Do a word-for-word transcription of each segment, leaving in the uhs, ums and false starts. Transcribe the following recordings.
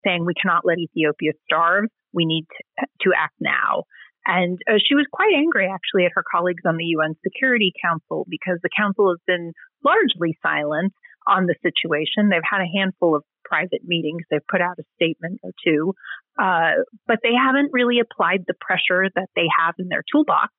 saying we cannot let Ethiopia starve. We need to, to act now. And uh, she was quite angry, actually, at her colleagues on the U N Security Council because the council has been largely silent on the situation. They've had a handful of private meetings. They've put out a statement or two, uh, but they haven't really applied the pressure that they have in their toolbox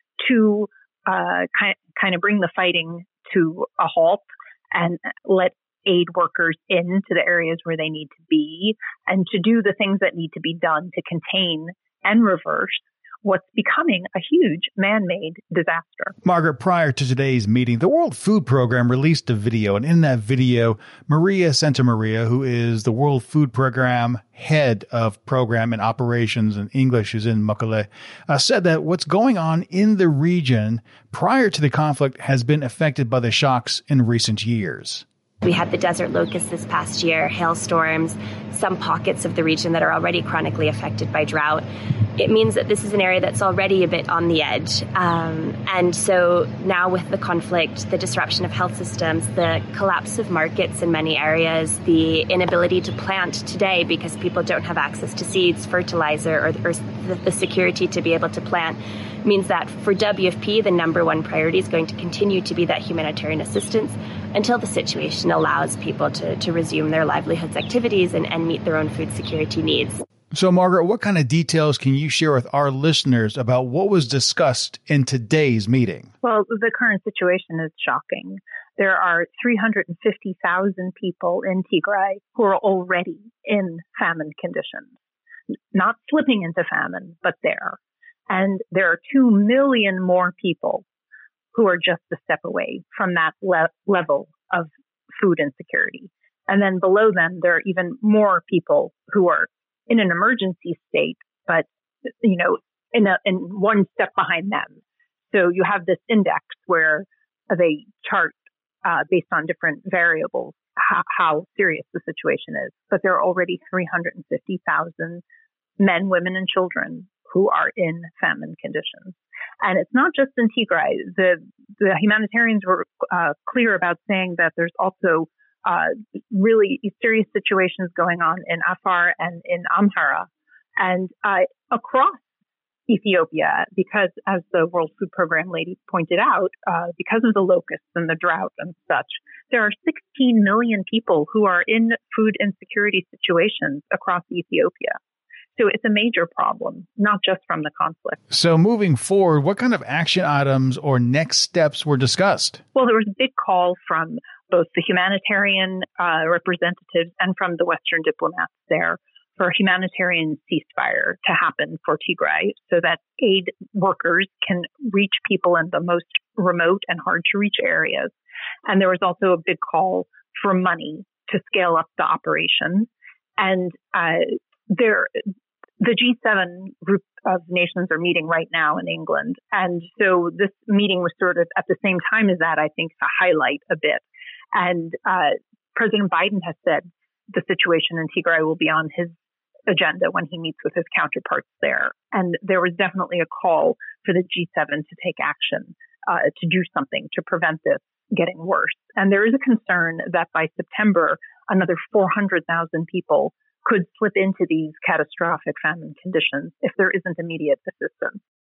to uh, kind, kind of bring the fighting to a halt and let aid workers into the areas where they need to be and to do the things that need to be done to contain and reverse what's becoming a huge man-made disaster. Margaret, prior to today's meeting, the World Food Program released a video, and in that video, Maria Santamaria, who is the World Food Program head of program and operations in English, who's in Mekelle, uh, said that what's going on in the region prior to the conflict has been affected by the shocks in recent years. We had the desert locust this past year, hailstorms, some pockets of the region that are already chronically affected by drought. It means that this is an area that's already a bit on the edge. Um, and so now with the conflict, the disruption of health systems, the collapse of markets in many areas, the inability to plant today because people don't have access to seeds, fertilizer, or, or the, the security to be able to plant, means that for W F P, the number one priority is going to continue to be that humanitarian assistance until the situation allows people to, to resume their livelihoods activities and, and meet their own food security needs. So, Margaret, what kind of details can you share with our listeners about what was discussed in today's meeting? Well, the current situation is shocking. There are three hundred fifty thousand people in Tigray who are already in famine conditions, not slipping into famine, but there. And there are two million more people who are just a step away from that le- level of food insecurity. And then below them, there are even more people who are in an emergency state, but, you know, in, a, in one step behind them. So you have this index where they chart uh, based on different variables how, how serious the situation is. But there are already three hundred fifty thousand men, women, and children who are in famine conditions. And it's not just in Tigray. The, the humanitarians were uh, clear about saying that there's also uh, really serious situations going on in Afar and in Amhara and uh, across Ethiopia, because as the World Food Program lady pointed out, uh, because of the locusts and the drought and such, there are sixteen million people who are in food insecurity situations across Ethiopia. So it's a major problem, not just from the conflict. So moving forward, what kind of action items or next steps were discussed? Well, there was a big call from both the humanitarian uh, representatives and from the Western diplomats there for a humanitarian ceasefire to happen for Tigray so that aid workers can reach people in the most remote and hard to reach areas. And there was also a big call for money to scale up the operation. And uh, there, the G seven group of nations are meeting right now in England. And so this meeting was sort of at the same time as that, I think, to highlight a bit. And uh, President Biden has said the situation in Tigray will be on his agenda when he meets with his counterparts there. And there was definitely a call for the G seven to take action, uh, to do something to prevent this getting worse. And there is a concern that by September, another four hundred thousand people could slip into these catastrophic famine conditions if there isn't immediate assistance.